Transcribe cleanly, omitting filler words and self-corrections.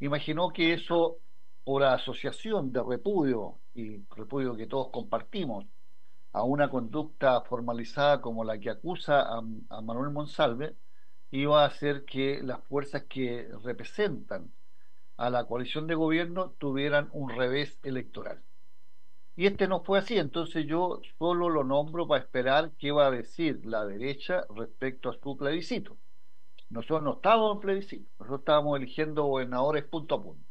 imaginó que eso, por asociación de repudio, y repudio que todos compartimos, a una conducta formalizada como la que acusa a Manuel Monsalve, iba a hacer que las fuerzas que representan a la coalición de gobierno tuvieran un revés electoral. Y este no fue así, entonces yo solo lo nombro para esperar qué va a decir la derecha respecto a su plebiscito. Nosotros no estábamos en plebiscito, nosotros estábamos eligiendo gobernadores punto a punto.